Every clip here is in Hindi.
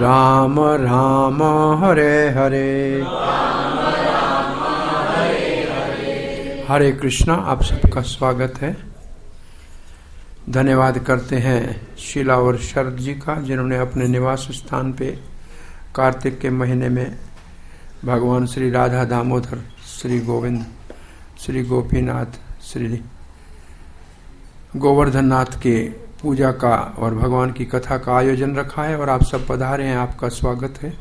राम राम हरे हरे हरे कृष्णा। आप सबका स्वागत है। धन्यवाद करते हैं शीला और शरद जी का, जिन्होंने अपने निवास स्थान पे कार्तिक के महीने में भगवान श्री राधा दामोदर, श्री गोविंद, श्री गोपीनाथ, श्री गोवर्धन नाथ के पूजा का और भगवान की कथा का आयोजन रखा है और आप सब पधारे हैं। आपका स्वागत है।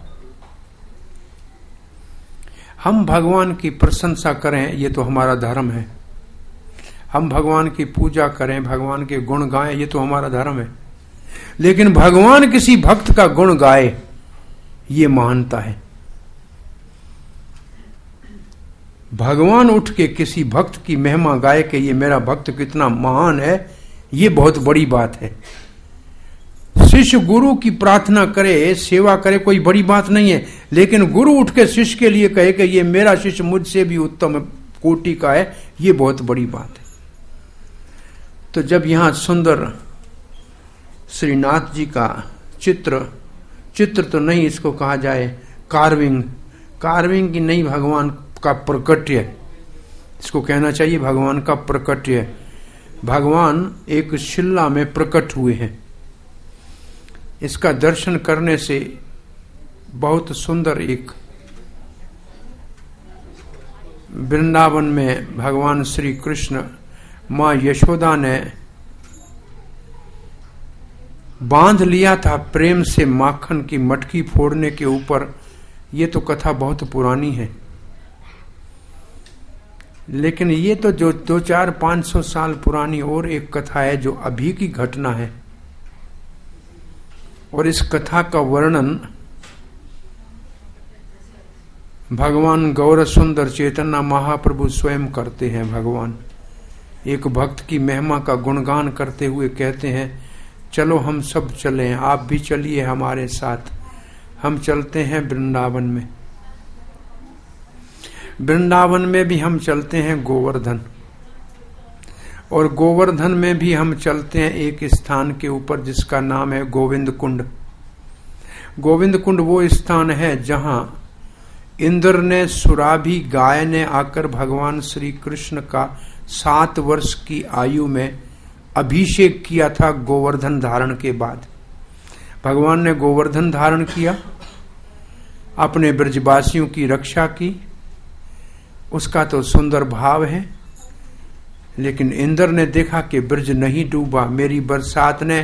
हम भगवान की प्रशंसा करें, ये तो हमारा धर्म है। हम भगवान की पूजा करें, भगवान के गुण गाएं, ये तो हमारा धर्म है। लेकिन भगवान किसी भक्त का गुण गाए, ये महानता है। भगवान उठ के किसी भक्त की महिमा गाए कि ये मेरा भक्त कितना महान है, ये बहुत बड़ी बात है। शिष्य गुरु की प्रार्थना करे, सेवा करे, कोई बड़ी बात नहीं है। लेकिन गुरु उठ के शिष्य के लिए कहे कि ये मेरा शिष्य मुझसे भी उत्तम कोटि का है, ये बहुत बड़ी बात है। तो जब यहां सुंदर श्रीनाथ जी का चित्र तो नहीं, इसको कहा जाए कार्विंग की नहीं, भगवान का प्रकट्य, इसको कहना चाहिए भगवान का प्रकट्य। भगवान एक शिला में प्रकट हुए हैं। इसका दर्शन करने से बहुत सुंदर एक वृंदावन में भगवान श्री कृष्ण मां यशोदा ने बांध लिया था प्रेम से माखन की मटकी फोड़ने के ऊपर। ये तो कथा बहुत पुरानी है, लेकिन ये तो जो 200-500 साल पुरानी और एक कथा है जो अभी की घटना है। और इस कथा का वर्णन भगवान गौर सुंदर चैतन्य महाप्रभु स्वयं करते हैं। भगवान एक भक्त की महिमा का गुणगान करते हुए कहते हैं, चलो हम सब चलें, आप भी चलिए हमारे साथ। हम चलते हैं वृंदावन में। वृंदावन में भी हम चलते हैं गोवर्धन, और गोवर्धन में भी हम चलते हैं एक स्थान के ऊपर जिसका नाम है गोविंद कुंड। गोविंद कुंड वो स्थान है जहां इंद्र ने, सुराभी गाय ने आकर भगवान श्री कृष्ण का 7 वर्ष की आयु में अभिषेक किया था। गोवर्धन धारण के बाद भगवान ने गोवर्धन धारण किया, अपने ब्रजवासियों की रक्षा की। उसका तो सुंदर भाव है। लेकिन इंद्र ने देखा कि ब्रज नहीं डूबा, मेरी बरसात ने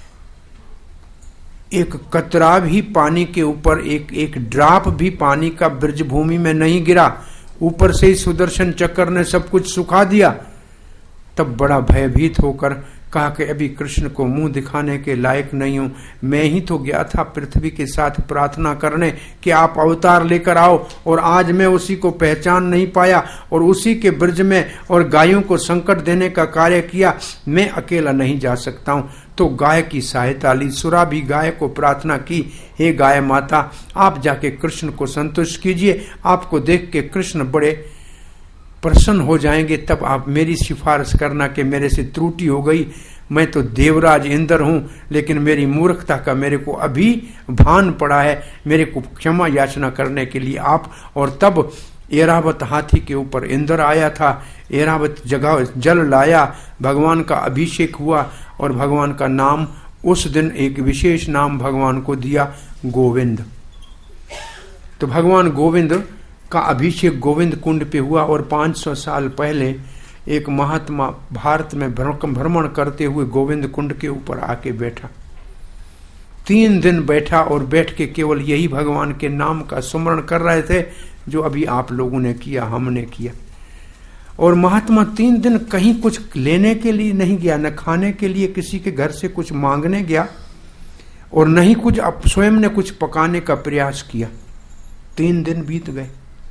एक कतरा भी पानी के ऊपर, एक ड्रॉप भी पानी का ब्रज भूमि में नहीं गिरा। ऊपर से ही सुदर्शन चक्र ने सब कुछ सुखा दिया। तब बड़ा भयभीत होकर कहा कि अभी कृष्ण को मुंह दिखाने के लायक नहीं हूं। मैं ही तो गया था पृथ्वी के साथ प्रार्थना करने कि आप अवतार लेकर आओ, और आज मैं उसी को पहचान नहीं पाया और उसी के ब्रज में और गायों को संकट देने का कार्य किया। मैं अकेला नहीं जा सकता हूं। तो गाय की सहायता ली। सुराभी गाय को प्रार्थना की, हे गाय माता, आप जाके कृष्ण को संतुष्ट कीजिए। आपको देख के कृष्ण बड़े प्रसन्न हो जाएंगे। तब आप मेरी सिफारिश करना कि मेरे से त्रुटि हो गई, मैं तो देवराज इंद्र हूं, लेकिन मेरी मूर्खता का मेरे को अभी भान पड़ा है। मेरे को क्षमा याचना करने के लिए आप। और तब ऐरावत हाथी के ऊपर इंद्र आया था। ऐरावत जगह जल लाया, भगवान का अभिषेक हुआ और भगवान का नाम उस दिन एक विशेष नाम भगवान को दिया, गोविंद। तो भगवान गोविंद का अभिषेक गोविंद कुंड पे हुआ। और 500 साल पहले एक महात्मा भारत में भ्रमण करते हुए गोविंद कुंड के ऊपर आके बैठा। 3 दिन बैठा और बैठ के केवल यही भगवान के नाम का सुमरण कर रहे थे जो अभी आप लोगों ने किया, हमने किया। और महात्मा 3 दिन कहीं कुछ लेने के लिए नहीं गया, न खाने के लिए किसी के घर से कुछ मांगने गया, और न ही कुछ स्वयं ने कुछ पकाने का प्रयास किया। 3 दिन बीत गए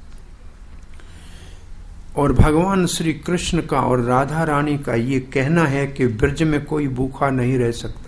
और भगवान श्री कृष्ण का और राधा रानी का ये कहना है कि ब्रज में कोई भूखा नहीं रह सकता।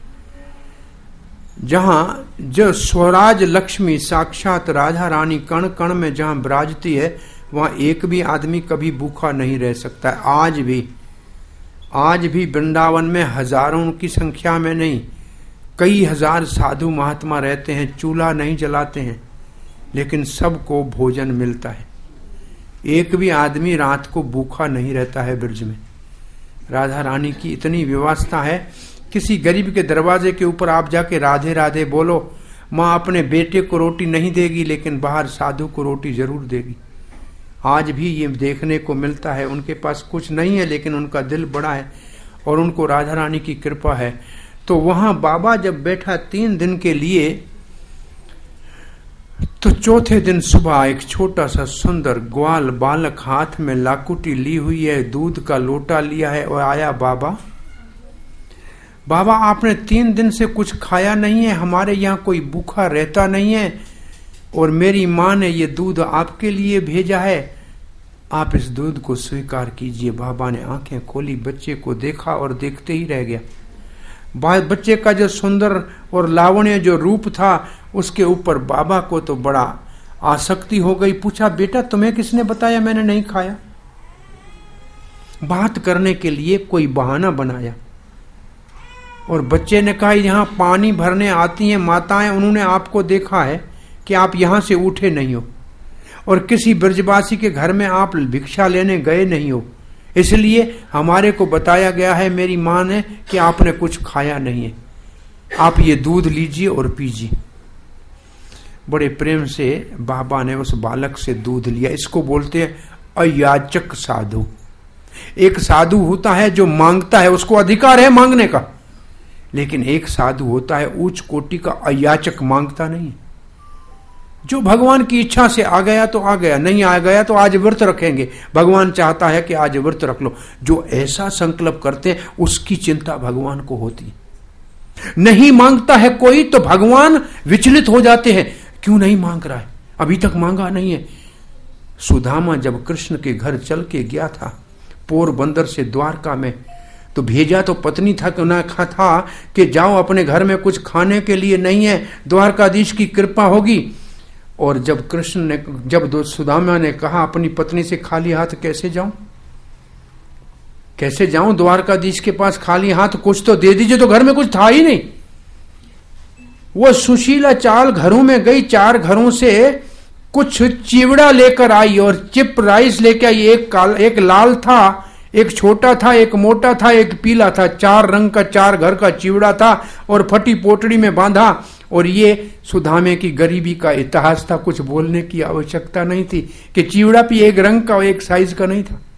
जहां जो स्वराज लक्ष्मी साक्षात राधा रानी कण कण में जहां विराजती है, वहां एक भी आदमी कभी भूखा नहीं रह सकता है। आज भी वृंदावन में हजारों की संख्या में नहीं, कई हजार साधु महात्मा रहते हैं, चूल्हा नहीं जलाते हैं, लेकिन सबको भोजन मिलता है। एक भी आदमी रात को भूखा नहीं रहता है ब्रज में। राधा रानी की इतनी व्यवस्था है, किसी गरीब के दरवाजे के ऊपर आप जाके राधे राधे बोलो, माँ अपने बेटे को रोटी नहीं देगी, लेकिन बाहर साधु को रोटी जरूर देगी। आज भी ये देखने को मिलता है। उनके पास कुछ नहीं है, लेकिन उनका दिल बड़ा है और उनको राधा रानी की कृपा है। तो वहां बाबा जब बैठा 3 दिन के लिए, तो चौथे दिन सुबह एक छोटा सा सुंदर ग्वाल बालक हाथ में लाकुटी ली हुई है, दूध का लोटा लिया है और आया, बाबा बाबा आपने 3 दिन से कुछ खाया नहीं है, हमारे यहाँ कोई भूखा रहता नहीं है और मेरी माँ ने ये दूध आपके लिए भेजा है, आप इस दूध को स्वीकार कीजिए। बाबा ने आंखें खोली, बच्चे को देखा और देखते ही रह गया। बच्चे का जो सुंदर और लावण्य जो रूप था, उसके ऊपर बाबा को तो बड़ा आसक्ति हो गई। पूछा, बेटा तुम्हें किसने बताया मैंने नहीं खाया? बात करने के लिए कोई बहाना बनाया और बच्चे ने कहा, यहाँ पानी भरने आती हैं माताएं, उन्होंने आपको देखा है कि आप यहां से उठे नहीं हो और किसी ब्रजवासी के घर में आप भिक्षा लेने गए नहीं हो, इसलिए हमारे को बताया गया है मेरी माँ ने कि आपने कुछ खाया नहीं है, आप ये दूध लीजिए और पीजिए। बड़े प्रेम से बाबा ने उस बालक से दूध लिया। इसको बोलते हैं अयाचक साधु। एक साधु होता है जो मांगता है, उसको अधिकार है मांगने का, लेकिन एक साधु होता है उच्च कोटि का अयाचक, मांगता नहीं है। जो भगवान की इच्छा से आ गया तो आ गया, नहीं आ गया तो आज व्रत रखेंगे, भगवान चाहता है कि आज व्रत रख लो। जो ऐसा संकल्प करते हैं उसकी चिंता भगवान को होती है। नहीं मांगता है कोई तो भगवान विचलित हो जाते हैं, क्यों नहीं मांग रहा है, अभी तक मांगा नहीं है। सुदामा जब कृष्ण के घर चल के गया था पोरबंदर से द्वारका में, तो भेजा तो पत्नी था कि ना था कि जाओ अपने घर में कुछ खाने के लिए नहीं है, द्वारकाधीश की कृपा होगी। और जब कृष्ण ने, जब सुदामा ने कहा अपनी पत्नी से खाली हाथ कैसे जाऊं, कैसे जाऊं द्वारकाधीश के पास खाली हाथ, कुछ तो दे दीजिए, तो घर में कुछ था ही नहीं। वो सुशीला चाल घरों में गई, 4 घरों से कुछ चिवड़ा लेकर आई और चिप राइस लेकर आई। एक लाल था, एक छोटा था, एक मोटा था, एक पीला था, 4 रंग का 4 घर का चिवड़ा था और फटी पोटड़ी में बांधा। और ये सुदामे की गरीबी का इतिहास था, कुछ बोलने की आवश्यकता नहीं थी कि चिवड़ा भी एक रंग का और एक साइज का नहीं था।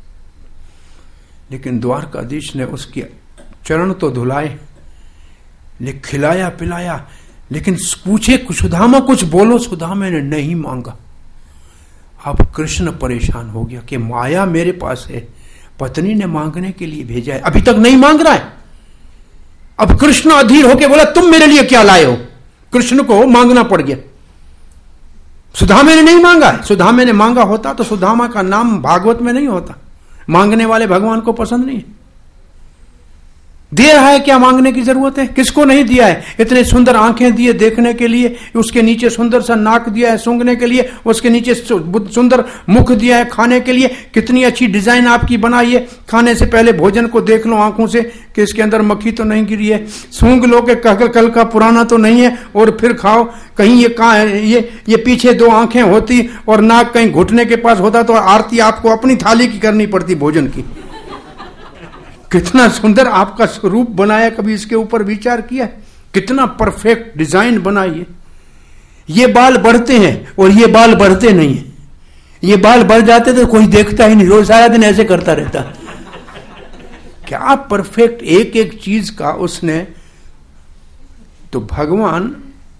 लेकिन द्वारकाधीश ने उसके चरण तो धुलाए, खिलाया पिलाया, लेकिन पूछे सुदामा कुछ बोलो, सुदामे ने नहीं मांगा। अब कृष्ण परेशान हो गया कि माया मेरे पास है, पत्नी ने मांगने के लिए भेजा है, अभी तक नहीं मांग रहा है। अब कृष्ण अधीर होके बोला, तुम मेरे लिए क्या लाए हो? कृष्ण को मांगना पड़ गया। सुदामे ने नहीं मांगा है। सुदामे ने मांगा होता तो सुदामा का नाम भागवत में नहीं होता। मांगने वाले भगवान को पसंद नहीं है। दे रहा है, क्या मांगने की जरूरत है? किसको नहीं दिया है? इतने सुंदर आंखें दिए देखने के लिए, उसके नीचे सुंदर सा नाक दिया है सूंघने के लिए, उसके नीचे सुंदर मुख दिया है खाने के लिए। कितनी अच्छी डिजाइन आपकी बनाई है, खाने से पहले भोजन को देख लो आंखों से कि इसके अंदर मक्खी तो नहीं गिरी है, सूंघ लो कि कल का पुराना तो नहीं है, और फिर खाओ। कहीं ये कहाँ है, ये पीछे 2 आंखें होती और नाक कहीं घुटने के पास होता तो आरती आपको अपनी थाली की करनी पड़ती भोजन की। कितना सुंदर आपका स्वरूप बनाया, कभी इसके ऊपर विचार किया? कितना परफेक्ट डिजाइन बनाई है। ये बाल बढ़ते हैं और ये बाल बढ़ते नहीं है। ये बाल बढ़ जाते तो कोई देखता ही नहीं, रोज सारा दिन ऐसे करता रहता। क्या परफेक्ट एक एक चीज का उसने। तो भगवान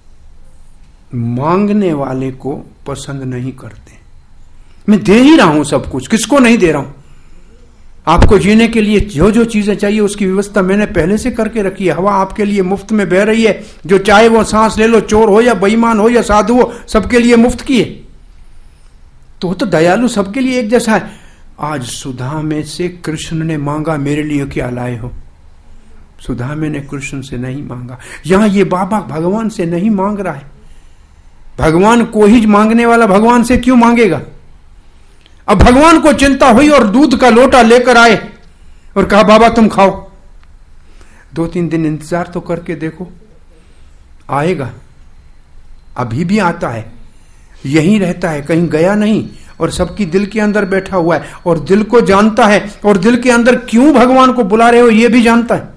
मांगने वाले को पसंद नहीं करते। मैं दे ही रहा हूं सब कुछ, किसको नहीं दे रहा हूं? आपको जीने के लिए जो जो चीजें चाहिए उसकी व्यवस्था मैंने पहले से करके रखी है। हवा आपके लिए मुफ्त में बह रही है, जो चाहे वो सांस ले लो, चोर हो या बेईमान हो या साधु हो, सबके लिए मुफ्त की है। तो दयालु सबके लिए एक जैसा है। आज सुदामे से कृष्ण ने मांगा, मेरे लिए क्या लाए हो? सुदामे ने कृष्ण से नहीं मांगा। यहां ये बाबा भगवान से नहीं मांग रहा है। भगवान को ही मांगने वाला भगवान से क्यों मांगेगा? अब भगवान को चिंता हुई और दूध का लोटा लेकर आए और कहा, बाबा तुम खाओ। 2-3 दिन इंतजार तो करके देखो, आएगा, अभी भी आता है, यहीं रहता है, कहीं गया नहीं, और सबकी दिल के अंदर बैठा हुआ है, और दिल को जानता है, और दिल के अंदर क्यों भगवान को बुला रहे हो ये भी जानता है।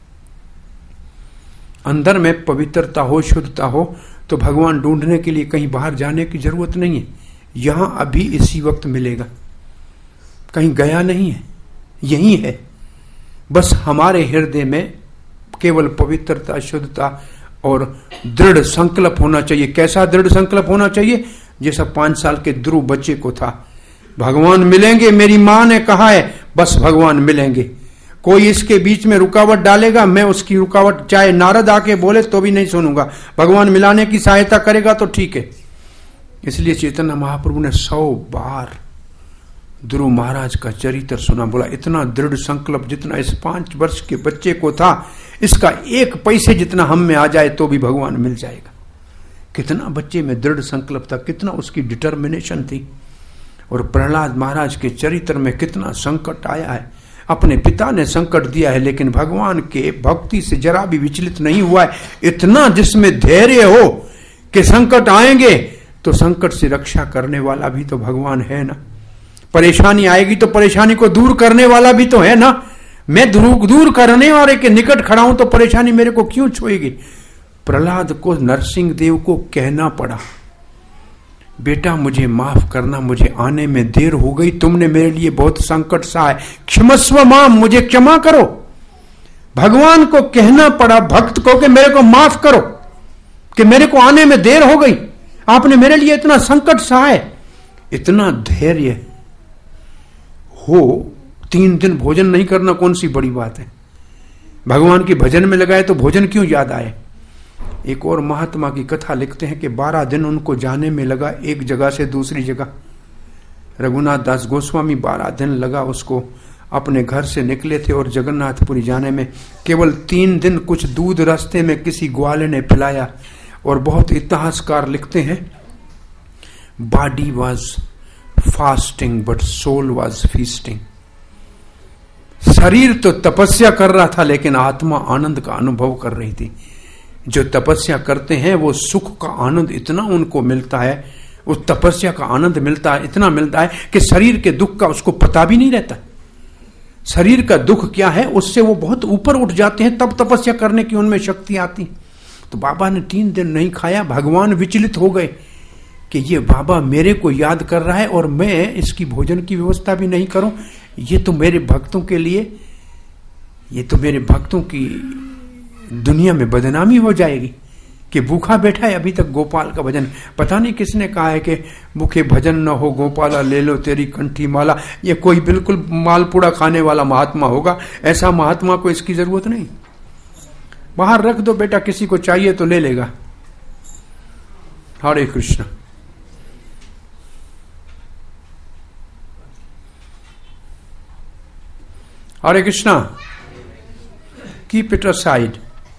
अंदर में पवित्रता हो, शुद्धता हो, तो भगवान ढूंढने के लिए कहीं बाहर जाने की जरूरत नहीं है, यहां अभी इसी वक्त मिलेगा, कहीं गया नहीं है, यही है। बस हमारे हृदय में केवल पवित्रता, शुद्धता और दृढ़ संकल्प होना चाहिए। कैसा दृढ़ संकल्प होना चाहिए? जैसा 5 साल के ध्रुव बच्चे को था, भगवान मिलेंगे, मेरी मां ने कहा है, बस भगवान मिलेंगे। कोई इसके बीच में रुकावट डालेगा, मैं उसकी रुकावट, चाहे नारद आके बोले तो भी नहीं सुनूंगा। भगवान मिलाने की सहायता करेगा तो ठीक है। इसलिए चैतन्य महाप्रभु ने 100 बार ध्रुव महाराज का चरित्र सुना, बोला इतना दृढ़ संकल्प जितना इस 5 वर्ष के बच्चे को था, इसका 1 पैसे जितना हम में आ जाए तो भी भगवान मिल जाएगा। कितना बच्चे में दृढ़ संकल्प था, कितना उसकी डिटर्मिनेशन थी। और प्रहलाद महाराज के चरित्र में कितना संकट आया है, अपने पिता ने संकट दिया है लेकिन भगवान के भक्ति से जरा भी विचलित नहीं हुआ है। इतना जिसमें धैर्य हो कि संकट आएंगे तो संकट से रक्षा करने वाला भी तो भगवान है ना। परेशानी आएगी तो परेशानी को दूर करने वाला भी तो है ना। मैं दूर करने वाले के निकट खड़ा हूं तो परेशानी मेरे को क्यों छुएगी। प्रहलाद को नरसिंह देव को कहना पड़ा, बेटा मुझे माफ करना, मुझे आने में देर हो गई, तुमने मेरे लिए बहुत संकट सा है, क्षमस्व माम, मुझे क्षमा करो। भगवान को कहना पड़ा भक्त को कि मेरे को माफ करो कि मेरे को आने में देर हो गई, आपने मेरे लिए इतना संकट सा है। इतना धैर्य हो, 3 दिन भोजन नहीं करना कौन सी बड़ी बात है। भगवान के भजन में लगाए तो भोजन क्यों याद आए। एक और महात्मा की कथा लिखते हैं कि 12 दिन उनको जाने में लगा एक जगह से दूसरी जगह। रघुनाथ दास गोस्वामी 12 दिन लगा उसको, अपने घर से निकले थे और जगन्नाथपुरी जाने में केवल 3 दिन कुछ दूध रास्ते में किसी ग्वाले ने पिलाया। और बहुत इतिहासकार लिखते हैं, body was fasting but soul was feasting. शरीर तो तपस्या कर रहा था लेकिन आत्मा आनंद का अनुभव कर रही थी। जो तपस्या करते हैं वो सुख का आनंद इतना उनको मिलता है, उस तपस्या का आनंद मिलता है, इतना मिलता है कि शरीर के दुख का उसको पता भी नहीं रहता। शरीर का दुख क्या है उससे वो बहुत ऊपर उठ जाते हैं, तब तपस्या करने की उनमें शक्ति आती। तो बाबा ने 3 दिन नहीं खाया, भगवान विचलित हो गए कि ये बाबा मेरे को याद कर रहा है और मैं इसकी भोजन की व्यवस्था भी नहीं करूं। ये तो मेरे भक्तों के लिए, ये तो मेरे भक्तों की दुनिया में बदनामी हो जाएगी कि भूखा बैठा है अभी तक गोपाल का भजन। पता नहीं किसने कहा है कि भूखे भजन न हो गोपाला, ले लो तेरी कंठी माला। ये कोई बिल्कुल मालपुड़ा खाने वाला महात्मा होगा, ऐसा महात्मा को इसकी जरूरत नहीं। बाहर रख दो बेटा, किसी को चाहिए तो ले लेगा। Hare Krishna. Hare Krishna. Keep it aside.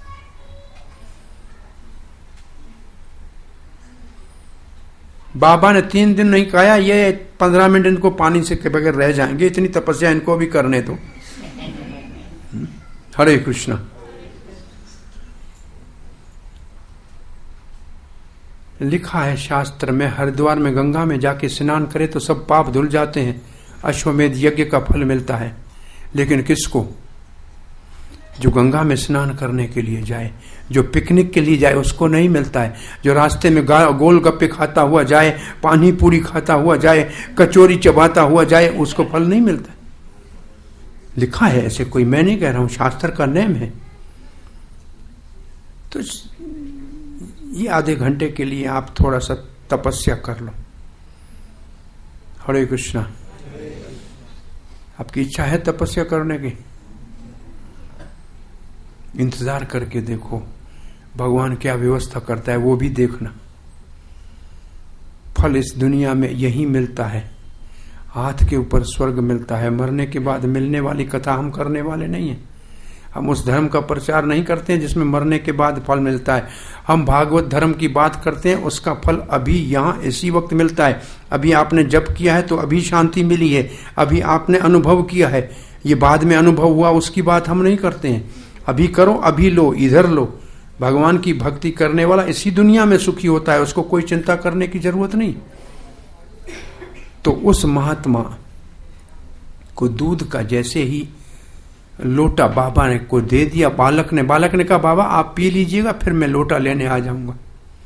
बाबा ने 3 दिन नहीं खाया, ये 15 मिनट इनको पानी से के बगैर रह जाएंगे, इतनी तपस्या इनको भी करने दो। हरे कृष्णा। लिखा है शास्त्र में, हरिद्वार में गंगा में जाके स्नान करे तो सब पाप धुल जाते हैं, अश्वमेध यज्ञ का फल मिलता है। लेकिन किसको? जो गंगा में स्नान करने के लिए जाए, जो पिकनिक के लिए जाए उसको नहीं मिलता है। जो रास्ते में गोलगप्पे खाता हुआ जाए, पानी पूरी खाता हुआ जाए, कचौरी चबाता हुआ जाए, उसको फल नहीं मिलता। लिखा है ऐसे, कोई मैं नहीं कह रहा हूं, शास्त्र का नियम है। तो ये आधे घंटे के लिए आप थोड़ा सा तपस्या कर लो। हरे कृष्णा। आपकी इच्छा है तपस्या करने की, इंतजार करके देखो भगवान क्या व्यवस्था करता है, वो भी देखना। फल इस दुनिया में यही मिलता है, हाथ के ऊपर स्वर्ग मिलता है। मरने के बाद मिलने वाली कथा हम करने वाले नहीं है। हम उस धर्म का प्रचार नहीं करते हैं जिसमें मरने के बाद फल मिलता है। हम भागवत धर्म की बात करते हैं, उसका फल अभी यहाँ इसी वक्त मिलता है। अभी आपने जप किया है तो अभी शांति मिली है, अभी आपने अनुभव किया है। ये बाद में अनुभव हुआ उसकी बात हम नहीं करते हैं। अभी करो, अभी लो, इधर लो। भगवान की भक्ति करने वाला इसी दुनिया में सुखी होता है, उसको कोई चिंता करने की जरूरत नहीं। तो उस महात्मा को दूध का जैसे ही लोटा बाबा ने को दे दिया, बालक ने कहा बाबा आप पी लीजिएगा, फिर मैं लोटा लेने आ जाऊंगा।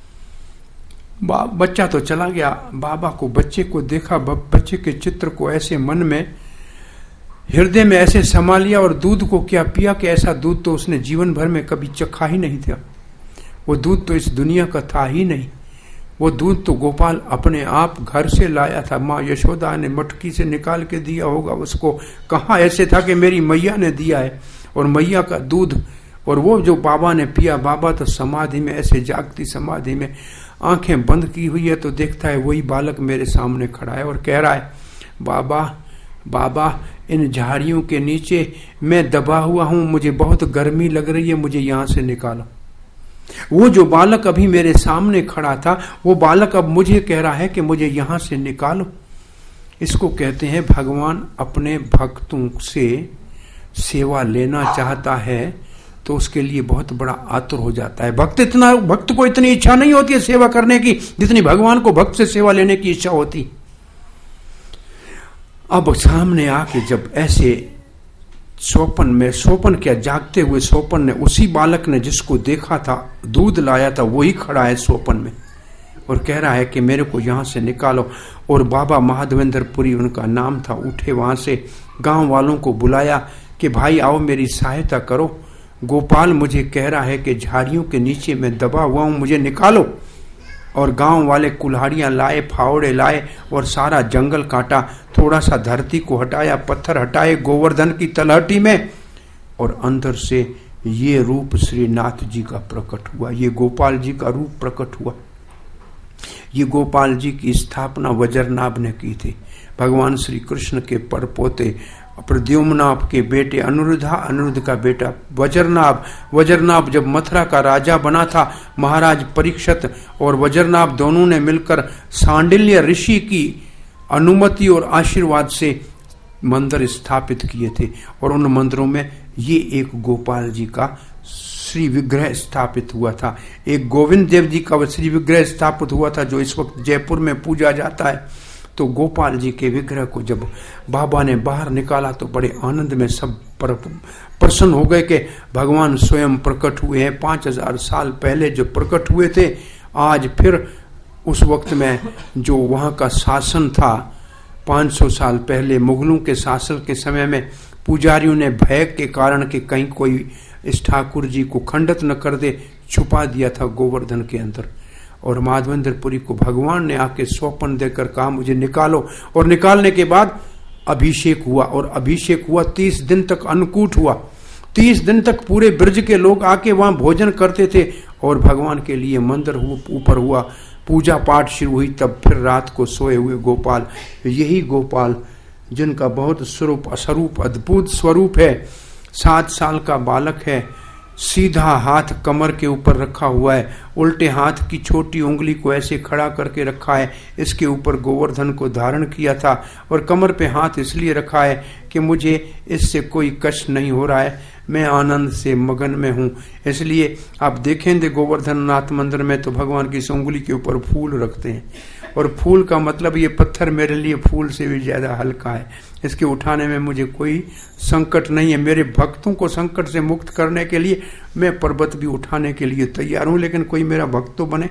बच्चा तो चला गया। बाबा को बच्चे को देखा, बच्चे के चित्र को ऐसे मन में हृदय में ऐसे समा लिया, और दूध को क्या पिया कि ऐसा दूध तो उसने जीवन भर में कभी चखा ही नहीं था। वो दूध तो इस दुनिया का था ही नहीं। वो दूध तो गोपाल अपने आप घर से लाया था, माँ यशोदा ने मटकी से निकाल के दिया होगा उसको। कहाँ ऐसे था कि मेरी मैया ने दिया है, और मैया का दूध, और वो जो बाबा ने पिया। बाबा तो समाधि में, ऐसे जागती समाधि में आंखें बंद की हुई है, तो देखता है वही बालक मेरे सामने खड़ा है और कह रहा है बाबा बाबा इन झाड़ियों के नीचे मैं दबा हुआ हूं, मुझे बहुत गर्मी लग रही है, मुझे यहां से निकालो। वो जो बालक अभी मेरे सामने खड़ा था, वो बालक अब मुझे कह रहा है कि मुझे यहां से निकालो। इसको कहते हैं भगवान अपने भक्तों से सेवा लेना चाहता है तो उसके लिए बहुत बड़ा आतुर हो जाता है। भक्त को इतनी इच्छा नहीं होती है सेवा करने की जितनी भगवान को भक्त से सेवा लेने की इच्छा होती। अब सामने आके जब ऐसे सोपन क्या जागते हुए सोपन ने, उसी बालक ने जिसको देखा था दूध लाया था, वही खड़ा है सोपन में और कह रहा है कि मेरे को यहां से निकालो। और बाबा माधवेंद्रपुरी उनका नाम था, उठे वहां से, गांव वालों को बुलाया कि भाई आओ मेरी सहायता करो, गोपाल मुझे कह रहा है कि झाड़ियों के नीचे मैं दबा हुआ हूं, मुझे निकालो। और गांव वाले कुल्हाड़ियां लाए, फावड़े लाए और सारा जंगल काटा, थोड़ा सा धरती को हटाया, पत्थर हटाए गोवर्धन की तलहटी में, और अंदर से ये रूप श्री नाथ जी का प्रकट हुआ, ये गोपाल जी का रूप प्रकट हुआ। ये गोपाल जी की स्थापना वज्रनाभ ने की थी, भगवान श्री कृष्ण के परपोते प्रद्युम्नाभ के बेटे अनिरुद्ध का बेटा वज्रनाभ जब मथुरा का राजा बना था, महाराज परीक्षित और वज्रनाभ दोनों ने मिलकर सांडिल्य ऋषि की अनुमति और आशीर्वाद से मंदिर स्थापित किए थे, और उन मंदिरों में ये एक गोपाल जी का श्री विग्रह स्थापित हुआ था, एक गोविंद देव जी का श्री विग्रह स्थापित हुआ था जो इस वक्त जयपुर में पूजा जाता है। तो गोपाल जी के विग्रह को जब बाबा ने बाहर निकाला तो बड़े आनंद में सब प्रसन्न हो गए कि भगवान स्वयं प्रकट हुए हैं। 5000 साल पहले जो प्रकट हुए थे, आज फिर उस वक्त में जो वहां का शासन था 500 साल पहले मुगलों के शासन के समय में, पुजारियों ने भय के कारण कि कहीं कोई इस ठाकुर जी को खंडित न कर दे, छुपा दिया था गोवर्धन के अंदर। और माधवेंद्रपुरी को भगवान ने आके सौंपन देकर कहा मुझे निकालो, और निकालने के बाद अभिषेक हुआ, और अभिषेक हुआ 30 दिन तक अन्नकूट हुआ। 30 दिन तक पूरे ब्रज के लोग आके वहां भोजन करते थे, और भगवान के लिए मंदिर ऊपर हुआ, पूजा पाठ शुरू हुई। तब फिर रात को सोए हुए गोपाल, यही गोपाल जिनका बहुत स्वरूप अद्भुत स्वरूप है, 7 साल का बालक है, सीधा हाथ कमर के ऊपर रखा हुआ है, उल्टे हाथ की छोटी उंगली को ऐसे खड़ा करके रखा है, इसके ऊपर गोवर्धन को धारण किया था, और कमर पे हाथ इसलिए रखा है कि मुझे इससे कोई कष्ट नहीं हो रहा है, मैं आनंद से मगन में हूं। इसलिए आप देखेंगे गोवर्धन नाथ मंदिर में तो भगवान की इस उंगली के ऊपर फूल रखते हैं, और फूल का मतलब ये पत्थर मेरे लिए फूल से भी ज्यादा हल्का है, इसके उठाने में मुझे कोई संकट नहीं है। मेरे भक्तों को संकट से मुक्त करने के लिए मैं पर्वत भी उठाने के लिए तैयार हूं, लेकिन कोई मेरा भक्त तो बने,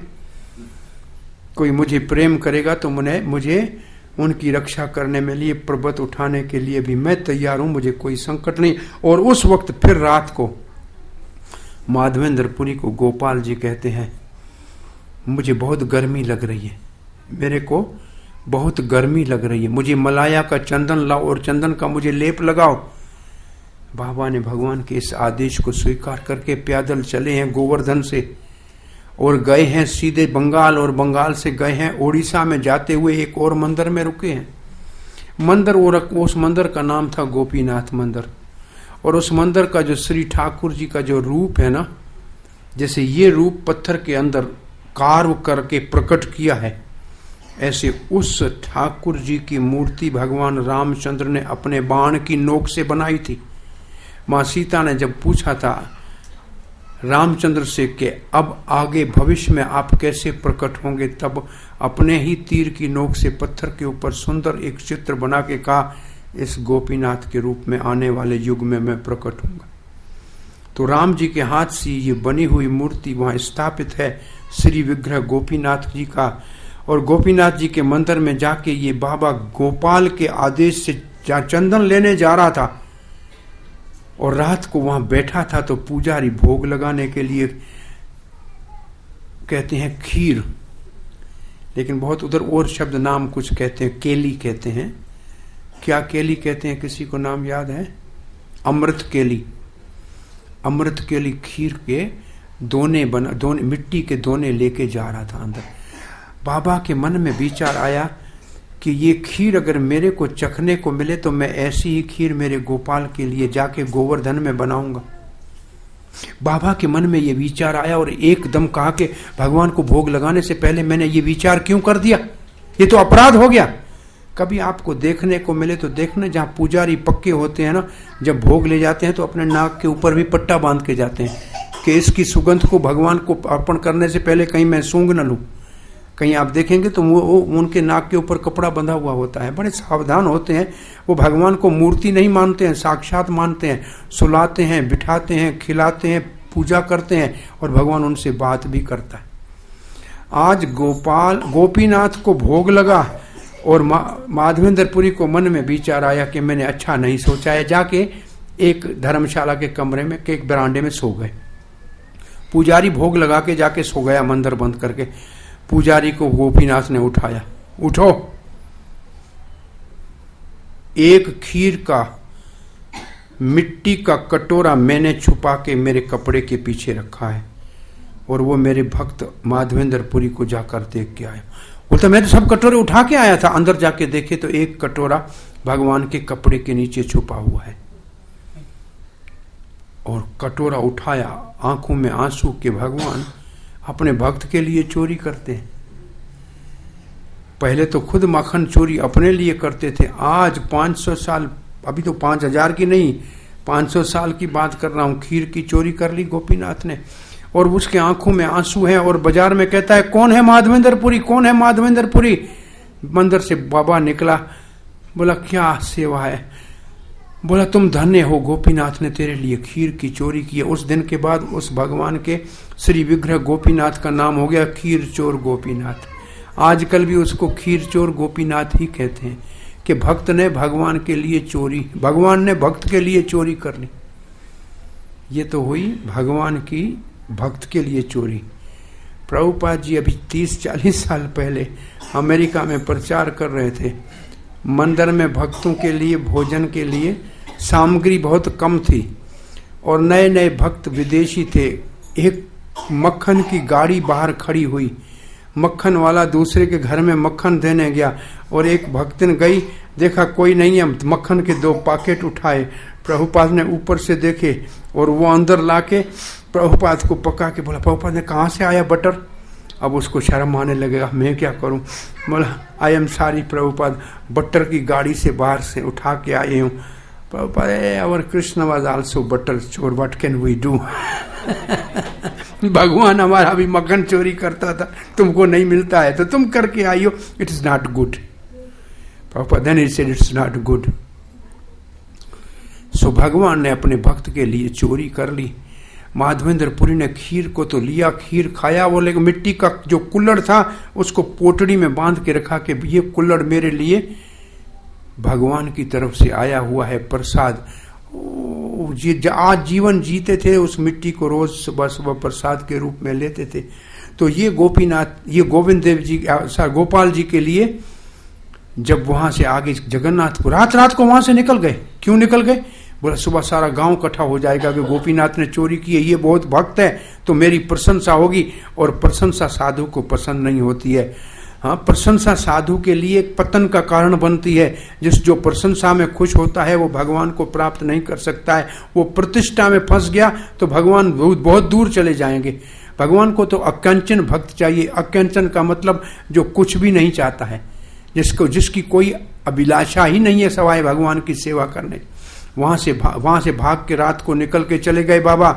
कोई मुझे प्रेम करेगा तो मुझे उनकी रक्षा करने में लिए पर्वत उठाने के लिए भी मैं तैयार हूं, मुझे कोई संकट नहीं। और उस वक्त फिर रात को माधवेंद्रपुरी को गोपाल जी कहते हैं मुझे बहुत गर्मी लग रही है, मेरे को बहुत गर्मी लग रही है, मुझे मलाया का चंदन लाओ और चंदन का मुझे लेप लगाओ। बाबा ने भगवान के इस आदेश को स्वीकार करके पैदल चले हैं गोवर्धन से, और गए हैं सीधे बंगाल, और बंगाल से गए हैं ओडिशा में, जाते हुए एक और मंदिर में रुके हैं। मंदिर, और उस मंदिर का नाम था गोपीनाथ मंदिर। और उस मंदिर का जो श्री ठाकुर जी का जो रूप है ना, जैसे ये रूप पत्थर के अंदर कार्व करके प्रकट किया है, ऐसे उस ठाकुर जी की मूर्ति भगवान रामचंद्र ने अपने बाण की नोक से बनाई थी। माँ सीता ने जब पूछा था रामचंद्र से कि अब आगे भविष्य में आप कैसे प्रकट होंगे, तब अपने ही तीर की नोक से पत्थर के ऊपर सुंदर एक चित्र बना के कहा, इस गोपीनाथ के रूप में आने वाले युग में मैं प्रकट होऊंगा। तो राम जी के हाथ से ये बनी हुई मूर्ति वहां स्थापित है, श्री विग्रह गोपीनाथ जी का। और गोपीनाथ जी के मंदिर में जाके ये बाबा गोपाल के आदेश से जहाँ चंदन लेने जा रहा था और रात को वहां बैठा था, तो पुजारी भोग लगाने के लिए कहते हैं खीर, लेकिन बहुत उधर और शब्द नाम कुछ कहते हैं, केली कहते हैं। क्या केली कहते हैं, किसी को नाम याद है? अमृत केली। अमृत केली खीर के दोने मिट्टी के दोने लेके जा रहा था अंदर। बाबा के मन में विचार आया कि ये खीर अगर मेरे को चखने को मिले तो मैं ऐसी ही खीर मेरे गोपाल के लिए जाके गोवर्धन में बनाऊंगा। बाबा के मन में ये विचार आया और एकदम कहा कि भगवान को भोग लगाने से पहले मैंने ये विचार क्यों कर दिया, ये तो अपराध हो गया। कभी आपको देखने को मिले तो देखना, जहाँ पुजारी पक्के होते हैं ना, जब भोग ले जाते हैं तो अपने नाक के ऊपर भी पट्टा बांध के जाते हैं कि इसकी सुगंध को भगवान को अर्पण करने से पहले कहीं मैं सूंघ न लूं। कहीं आप देखेंगे तो वो उनके नाक के ऊपर कपड़ा बंधा हुआ होता है, बड़े सावधान होते हैं। वो भगवान को मूर्ति नहीं मानते हैं, साक्षात मानते हैं। सुलाते हैं, बिठाते हैं, खिलाते हैं, पूजा करते हैं और भगवान उनसे बात भी करता है। आज गोपीनाथ को भोग लगा और माधवेंद्रपुरी को मन में विचार आया कि मैंने अच्छा नहीं सोचा है, जाके एक धर्मशाला के कमरे में के एक बरांडे में सो गए। पुजारी भोग लगा के जाके सो गया मंदिर बंद करके। पुजारी को गोपीनाथ ने उठाया, उठो, एक खीर का मिट्टी का कटोरा मैंने छुपा के मेरे कपड़े के पीछे रखा है और वो मेरे भक्त माधवेंद्रपुरी को जाकर देख के आया। बोलता मैं तो सब कटोरे उठा के आया था, अंदर जाके देखे तो एक कटोरा भगवान के कपड़े के नीचे छुपा हुआ है। और कटोरा उठाया, आंखों में आंसू के भगवान अपने भक्त के लिए चोरी करते हैं। पहले तो खुद माखन चोरी अपने लिए करते थे, आज 500 साल, अभी तो 5000 की नहीं 500 साल की बात कर रहा हूं, खीर की चोरी कर ली गोपीनाथ ने। और उसके आंखों में आंसू है और बाजार में कहता है कौन है माधवेंद्रपुरी, कौन है माधवेंद्रपुरी। मंदिर से बाबा निकला, बोला क्या सेवा है। बोला तुम धन्य हो, गोपीनाथ ने तेरे लिए खीर की चोरी की है। उस दिन के बाद उस भगवान के श्री विग्रह गोपीनाथ का नाम हो गया खीर चोर गोपीनाथ। आजकल भी उसको खीर चोर गोपीनाथ ही कहते हैं कि भक्त ने भगवान के लिए चोरी, भगवान ने भक्त के लिए चोरी कर ली। ये तो हुई भगवान की भक्त के लिए चोरी। प्रभुपाद जी अभी 30-40 साल पहले अमेरिका में प्रचार कर रहे थे। मंदिर में भक्तों के लिए भोजन के लिए सामग्री बहुत कम थी और नए नए भक्त विदेशी थे। एक मक्खन की गाड़ी बाहर खड़ी हुई, मक्खन वाला दूसरे के घर में मक्खन देने गया और एक भक्तन गई, देखा कोई नहीं है, मक्खन के 2 पैकेट उठाए। प्रभुपाद ने ऊपर से देखे और वो अंदर लाके प्रभुपाद को पका के बोला प्रभुपाद ने कहाँ से आया बटर। अब उसको शर्म आने लगेगा, मैं क्या करूं। बोला I am sorry Prabhupada, butter की गाड़ी से बाहर से उठा के आए हूं। Prabhupada our Krishna was also butter चोर, व्हाट कैन वी डू। भगवान हमारा भी मक्खन चोरी करता था, तुमको नहीं मिलता है तो तुम करके आई हो, it is not good. Prabhupada then he said it's not good. So भगवान ने अपने भक्त के लिए चोरी कर ली। माधवेंद्रपुरी ने खीर को तो लिया, खीर खाया, वो लेकिन मिट्टी का जो कुल्हड़ था उसको पोटड़ी में बांध के रखा कि ये कुल्हड़ मेरे लिए भगवान की तरफ से आया हुआ है प्रसाद। आज जीवन जीते थे, उस मिट्टी को रोज सुबह सुबह प्रसाद के रूप में लेते थे। तो ये गोपीनाथ, ये गोविंद देव जी, गोपाल जी के लिए जब वहां से आगे जगन्नाथपुर, रात को वहां से निकल गए। क्यों निकल गए? बोला सुबह सारा गांव इकट्ठा हो जाएगा कि गोपीनाथ ने चोरी की है, ये बहुत भक्त है तो मेरी प्रशंसा होगी। और प्रशंसा साधु को पसंद नहीं होती है। हाँ, प्रशंसा साधु के लिए पतन का कारण बनती है। जो प्रशंसा में खुश होता है वो भगवान को प्राप्त नहीं कर सकता है। वो प्रतिष्ठा में फंस गया तो भगवान बहुत दूर चले जाएंगे। भगवान को तो अकंचन भक्त चाहिए। अकंचन का मतलब जो कुछ भी नहीं चाहता है, जिसकी कोई अभिलाषा ही नहीं है सवाए भगवान की सेवा करने। वहां से भाग के रात को निकल के चले गए बाबा।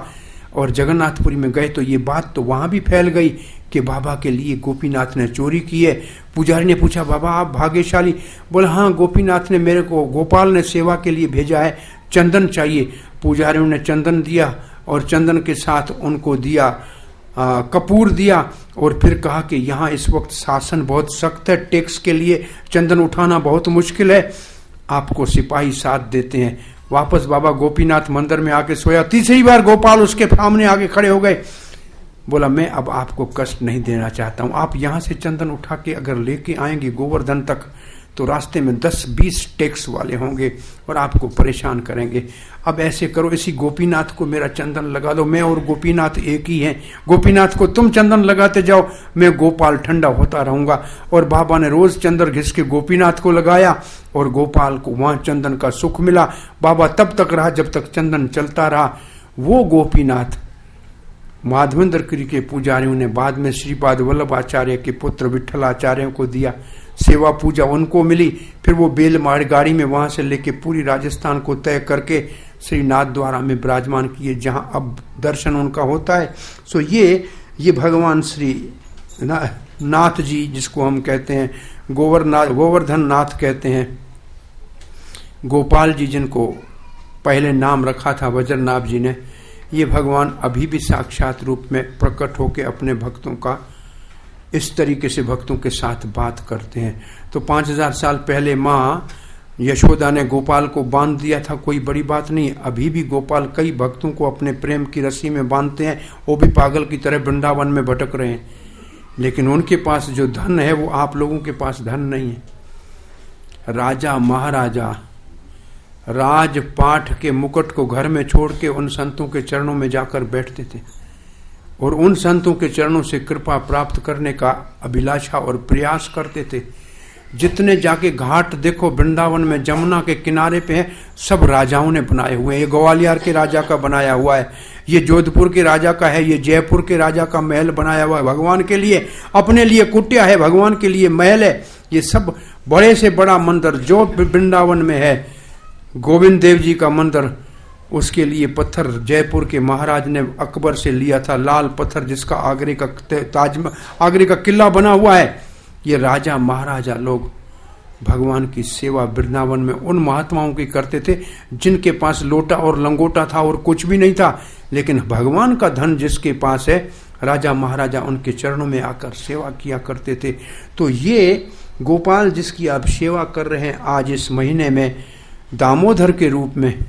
और जगन्नाथपुरी में गए तो ये बात तो वहां भी फैल गई कि बाबा के लिए गोपीनाथ ने चोरी की है। पुजारी ने पूछा, बाबा आप भाग्यशाली? बोला, हाँ, गोपीनाथ ने मेरे को, गोपाल ने सेवा के लिए भेजा है, चंदन चाहिए। पुजारियों ने चंदन दिया और चंदन के साथ उनको दिया कपूर दिया और फिर कहा कि यहाँ इस वक्त शासन बहुत सख्त है, टैक्स के लिए चंदन उठाना बहुत मुश्किल है, आपको सिपाही साथ देते हैं। वापस बाबा गोपीनाथ मंदिर में आके सोया। तीसरी बार गोपाल उसके सामने आके खड़े हो गए। बोला, मैं अब आपको कष्ट नहीं देना चाहता हूं, आप यहां से चंदन उठा के अगर लेके आएंगे गोवर्धन तक तो रास्ते में 10-20 टैक्स वाले होंगे और आपको परेशान करेंगे। अब ऐसे करो, इसी गोपीनाथ को मेरा चंदन लगा दो, मैं और गोपीनाथ एक ही हैं, गोपीनाथ को तुम चंदन लगाते जाओ, मैं गोपाल ठंडा होता रहूंगा। और बाबा ने रोज चंदन घिस के गोपीनाथ को लगाया और गोपाल को वहां चंदन का सुख मिला। बाबा तब तक रहा जब तक चंदन चलता रहा। वो गोपीनाथ माधवेंद्र गिरी के पुजारियों ने बाद में श्रीपाद वल्लभ आचार्य के पुत्र विठल आचार्य को दिया, सेवा पूजा उनको मिली। फिर वो बेलमाड़ गाड़ी में वहां से लेके पूरी राजस्थान को तय करके श्री नाथ द्वारा में विराजमान किए, जहां अब दर्शन उनका होता है। सो ये भगवान श्री नाथ जी, जिसको हम कहते हैं गोवर्धन नाथ कहते हैं, गोपाल जी जिनको पहले नाम रखा था वज्रनाभ जी ने, ये भगवान अभी भी साक्षात रूप में प्रकट होकर अपने भक्तों का इस तरीके से भक्तों के साथ बात करते हैं। तो 5000 साल पहले माँ यशोदा ने गोपाल को बांध दिया था, कोई बड़ी बात नहीं। अभी भी गोपाल कई भक्तों को अपने प्रेम की रस्सी में बांधते हैं, वो भी पागल की तरह वृंदावन में भटक रहे हैं, लेकिन उनके पास जो धन है वो आप लोगों के पास धन नहीं है। राजा महाराजा राजपाठ के मुकुट को घर में छोड़ के उन संतों के चरणों में जाकर बैठते थे और उन संतों के चरणों से कृपा प्राप्त करने का अभिलाषा और प्रयास करते थे। जितने जाके घाट देखो वृंदावन में जमुना के किनारे पे है, सब राजाओं ने बनाए हुए हैं। ये ग्वालियर के राजा का बनाया हुआ है, ये जोधपुर के राजा का है, ये जयपुर के राजा का महल बनाया हुआ है भगवान के लिए, अपने लिए कुटिया है, भगवान के लिए महल है। ये सब बड़े से बड़ा मंदिर जो वृंदावन में है, गोविंद देव जी का मंदिर, उसके लिए पत्थर जयपुर के महाराज ने अकबर से लिया था, लाल पत्थर जिसका आगरे का किला बना हुआ है। ये राजा महाराजा लोग भगवान की सेवा वृंदावन में उन महात्माओं की करते थे जिनके पास लोटा और लंगोटा था और कुछ भी नहीं था, लेकिन भगवान का धन जिसके पास है, राजा महाराजा उनके चरणों में आकर सेवा किया करते थे। तो ये गोपाल जिसकी आप सेवा कर रहे हैं आज इस महीने में दामोदर के रूप में,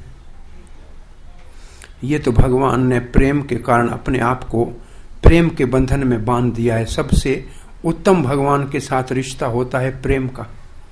ये तो भगवान ने प्रेम के कारण अपने आप को प्रेम के बंधन में बांध दिया है। सबसे उत्तम भगवान के साथ रिश्ता होता है प्रेम का।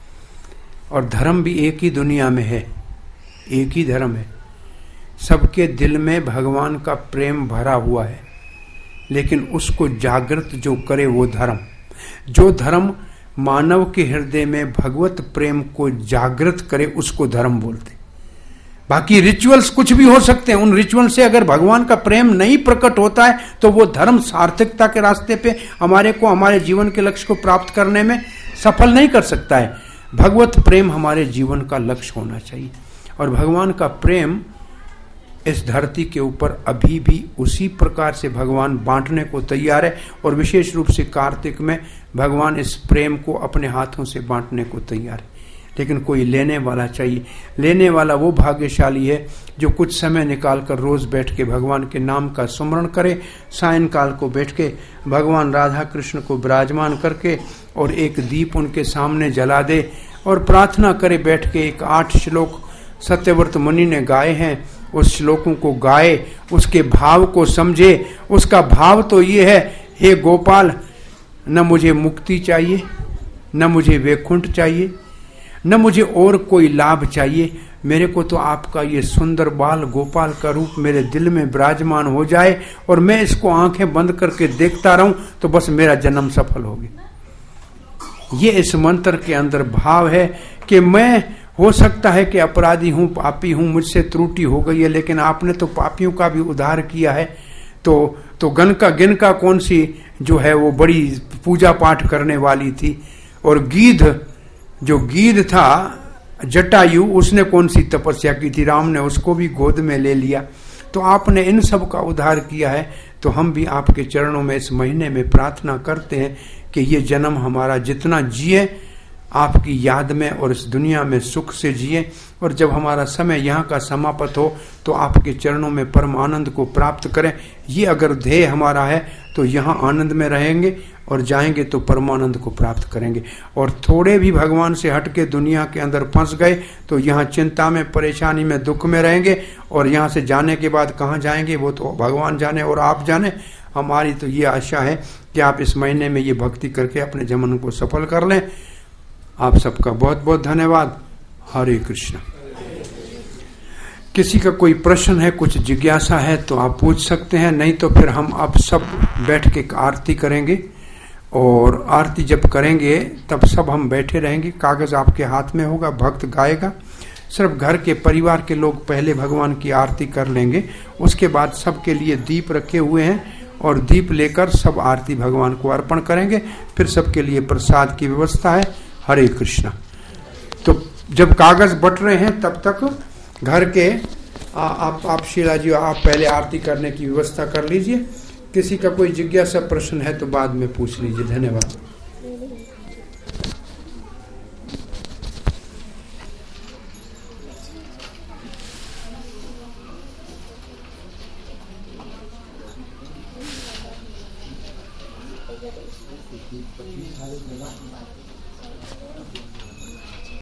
और धर्म भी एक ही दुनिया में है, एक ही धर्म है, सबके दिल में भगवान का प्रेम भरा हुआ है, लेकिन उसको जागृत जो करे वो धर्म। जो धर्म मानव के हृदय में भगवत प्रेम को जागृत करे उसको धर्म बोलते। बाकी रिचुअल्स कुछ भी हो सकते हैं, उन रिचुअल से अगर भगवान का प्रेम नहीं प्रकट होता है तो वो धर्म सार्थकता के रास्ते पे हमारे को हमारे जीवन के लक्ष्य को प्राप्त करने में सफल नहीं कर सकता है। भगवत प्रेम हमारे जीवन का लक्ष्य होना चाहिए और भगवान का प्रेम इस धरती के ऊपर अभी भी उसी प्रकार से भगवान बांटने को तैयार है। और विशेष रूप से कार्तिक में भगवान इस प्रेम को अपने हाथों से बांटने को तैयार है, लेकिन कोई लेने वाला चाहिए। लेने वाला वो भाग्यशाली है जो कुछ समय निकालकर रोज बैठ के भगवान के नाम का स्मरण करे, सायंकाल को बैठ के भगवान राधा कृष्ण को विराजमान करके और एक दीप उनके सामने जला दे और प्रार्थना करे बैठ के। एक 8 श्लोक सत्यव्रत मुनि ने गाए हैं, उस श्लोकों को गाए, उसके भाव को समझे। उसका भाव तो ये है, हे गोपाल, न मुझे मुक्ति चाहिए, न मुझे वैकुंठ चाहिए, न मुझे और कोई लाभ चाहिए, मेरे को तो आपका ये सुंदर बाल गोपाल का रूप मेरे दिल में विराजमान हो जाए और मैं इसको आंखें बंद करके देखता रहूं तो बस मेरा जन्म सफल हो गया। ये इस मंत्र के अंदर भाव है कि मैं हो सकता है कि अपराधी हूं, पापी हूं, मुझसे त्रुटि हो गई है, लेकिन आपने तो पापियों का भी उद्धार किया है। तो गिनका कौन सी जो है वो बड़ी पूजा पाठ करने वाली थी, और जो गीध था जटायु, उसने कौन सी तपस्या की थी, राम ने उसको भी गोद में ले लिया। तो आपने इन सब का उद्धार किया है। तो हम भी आपके चरणों में इस महीने में प्रार्थना करते हैं कि ये जन्म हमारा जितना जिए आपकी याद में और इस दुनिया में सुख से जिए, और जब हमारा समय यहाँ का समाप्त हो तो आपके चरणों में परम आनंद को प्राप्त करें। ये अगर ध्येय हमारा है तो यहाँ आनंद में रहेंगे और जाएंगे तो परमानंद को प्राप्त करेंगे। और थोड़े भी भगवान से हट के दुनिया के अंदर फंस गए तो यहाँ चिंता में, परेशानी में, दुख में रहेंगे, और यहाँ से जाने के बाद कहाँ जाएंगे वो तो भगवान जाने और आप जाने। हमारी तो ये आशा है कि आप इस महीने में ये भक्ति करके अपने जीवन को सफल कर लें। आप सबका बहुत बहुत धन्यवाद। हरे कृष्ण। किसी का कोई प्रश्न है, कुछ जिज्ञासा है तो आप पूछ सकते हैं, नहीं तो फिर हम अब सब बैठ के आरती करेंगे। और आरती जब करेंगे तब सब हम बैठे रहेंगे, कागज आपके हाथ में होगा, भक्त गाएगा। सिर्फ घर के परिवार के लोग पहले भगवान की आरती कर लेंगे, उसके बाद सबके लिए दीप रखे हुए हैं और दीप लेकर सब आरती भगवान को अर्पण करेंगे। फिर सबके लिए प्रसाद की व्यवस्था है। हरे कृष्णा। तो जब कागज बट रहे हैं तब तक घर के आप शीला जी आप पहले आरती करने की व्यवस्था कर लीजिए। किसी का कोई जिज्ञासा प्रश्न है तो बाद में पूछ लीजिए। धन्यवाद।